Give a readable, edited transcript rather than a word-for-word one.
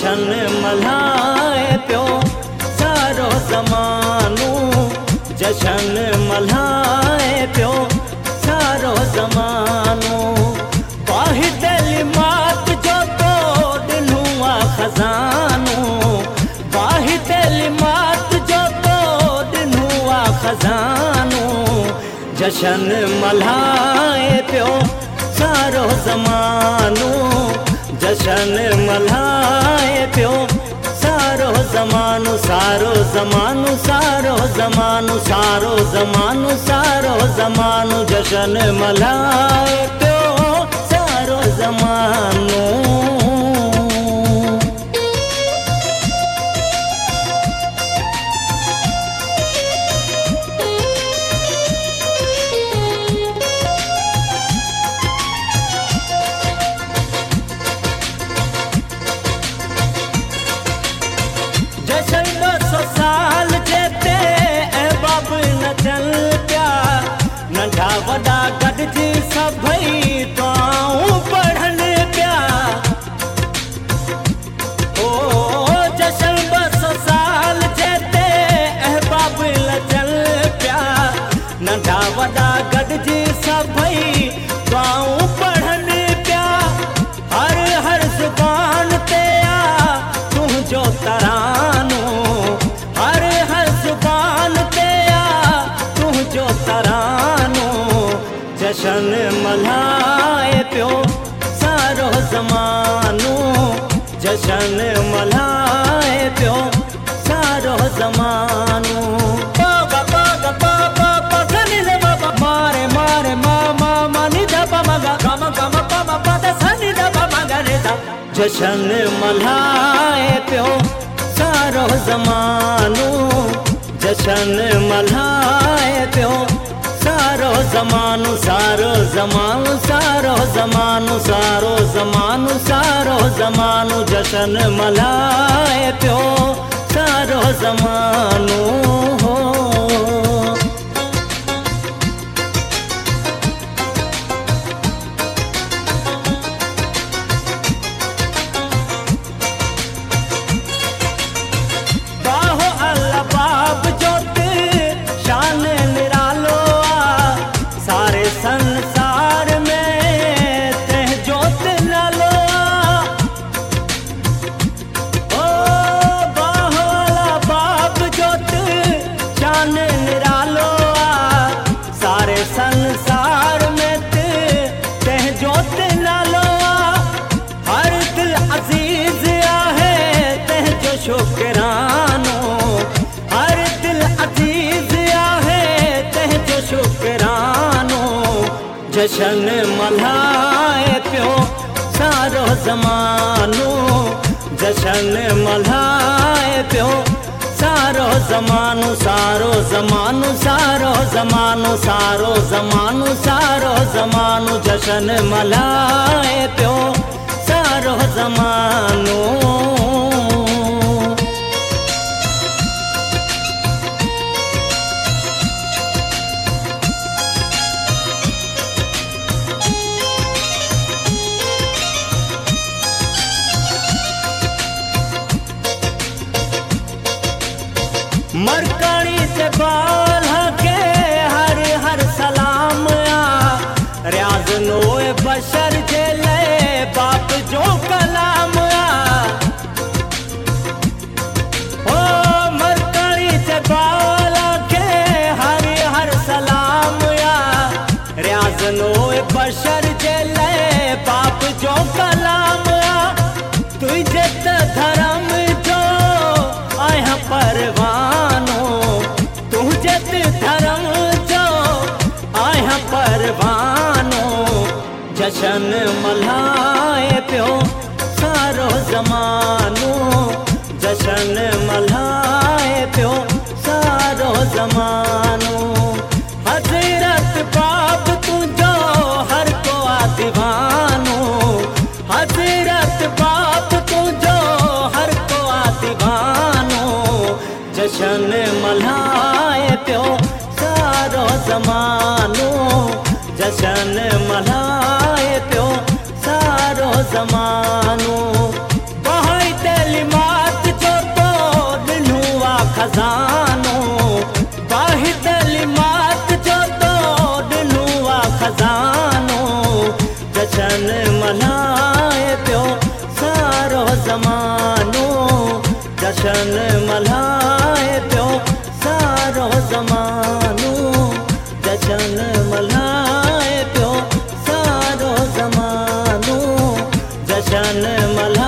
जशन मल्हाए पियो सारो ज़मानो, जशन मल्हाए पियो सारो ज़मानो। पाही तैलीमात जो तो ॾिनो आहे खज़ानो, पाही तैलीमात जो तो ॾिनो आहे खज़ानो। जशन मल्हाए पियो सारो ज़मानो, जशन मल्हाए पियो सारो ज़मानो, सारो ज़मानो, सारो ज़मानो, सारो ज़मानो, सारो ज़मानो। जशन मल्हाए पियो सारो ज़मानो। जशन 200 साल जेते ऐं बाब नचल पिया, नंढा वॾा गॾिजी सभई दुआऊं पढ़नि पिया। ओ जशन 200 साल जेते ऐं बाब नचल पिया, नंढा वॾा गॾिजी सभई दुआऊं पढ़नि पिया। हर हर ज़ुबान ते आ तुंहिंजो तरानो, हर हर ज़ुबान ते आ तुंहिंजो तरानो। जशन मल्हाए पियो सारो ज़मानो, जशन मल्हाए पियो सारो ज़मानो। बाबा बाबा बाबा पसनी रे बाबा मारे मारे मामा मानी दबा मगा गम गम पम पद सनी दबा मगा रे दा। जशन मल्हाए पियो सारो ज़मानो, जशन मल्हाए पियो सारो ज़मानो, सारो ज़मानो, सारो ज़मानो, सारो ज़मानो, सारो ज़मानो। जशन मल्हाए पियो सारो ज़मानो। संसार में तह जोत नालो ओ बाहोला बाप जोत शान निरालो। सारे संसार में तह जोत नालो, हर दिल अजीज आहे तह जो शुकरानो, हर दिल अजीज आहे तह जो शुकरानो। जशन मल्हाए पियो सारो ज़मानो, जशन मल्हाए पियो सारो ज़मानो, सारो ज़मानो, सारो ज़मानो, सारो ज़मानो, सारो ज़मानो। जशन मल्हाए पियो सारो ज़मानो। मरकानी से बाल के हर हर सलाम आ, रियाज नोए बशर जे ले बाप जो कलाम आ। ओ मरकानी से बाल के हर हर सलाम आ, रियाज नोए बशर जे ले बाप जो कलाम आ। तुझे त धर्म जो आया परवानो, तुझे धर्म जो आया परवानो। जशन मल्हाए पियो सारो ज़मानो, जशन मल्हाए पियो सारो ज़मानो। हज़रत बाप तुझो हर को आ दीवानो, हज़रत बाप तुझो हर को आ दीवानो। जशन मल्हाए पियो सारो ज़मानो, जशन मल्हाए पियो सारो ज़मानो। बहाई तैलीम खज़ानो वाहिद लिमात जो तो ॾिनो आहे खज़ानो जशन मल्हाए पियो सारो ज़मानो जशन मल्हाए पियो सारो ज़मानो जशन मल्हाए पियो सारो ज़मानो जशन मल्हाए